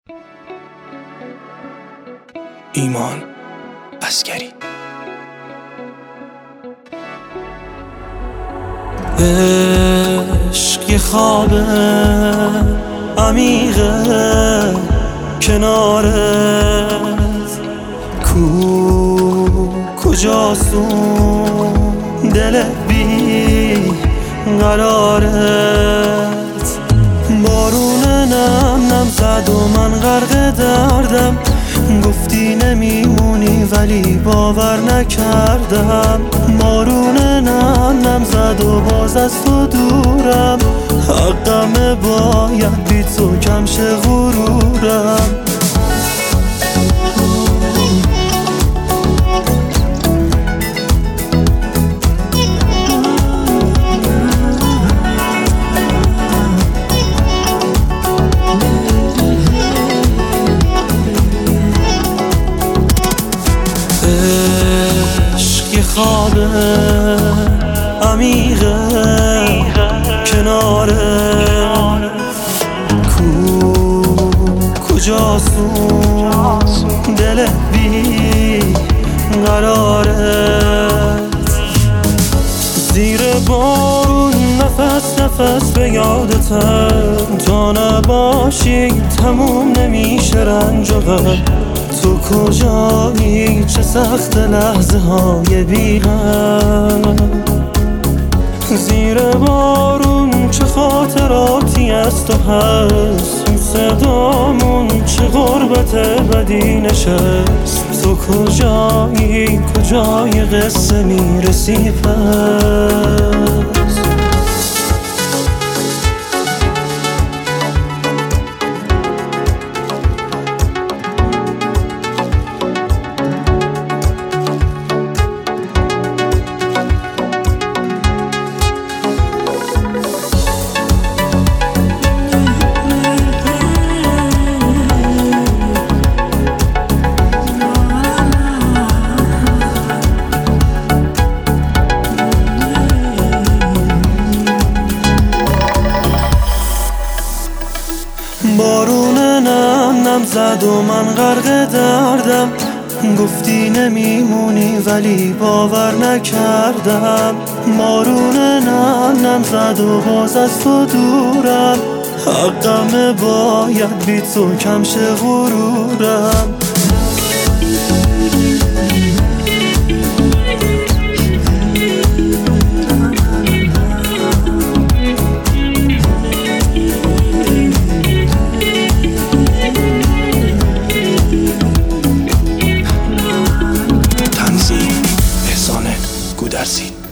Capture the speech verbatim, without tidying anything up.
ایمان عسکری. عشق یه خوابه عمیقه کنارت، کو کجاست اون دلت بی قرارت؟ بارون نم نم زد و من غرق دردم، گفتی نمیمونی ولی باور نکردم. بارون نم نم زد و باز از تو دورم، حقمه باید بی تو کم شه غرورم. عشق یه خوابه عمیقه کنارت، کو کجاست اون دلت بی قرارت؟ زیر بارون نفس نفس به یادتم، تا نباشی تموم نمیشه رنج و غم. تو کجایی؟ چه سخت لحظه های بی غم. زیر بارون چه خاطراتی از تو هست، این صدامون چه غربت بدی نشست. تو کجایی؟ کجای قصه میرسی پس؟ بارون نم نم زد و من غرق دردم، گفتی نمیمونی ولی باور نکردم. بارون نم نم زد و باز از تو دورم، حقمه باید بی تو کم شه غرورم. احسان گودرزی.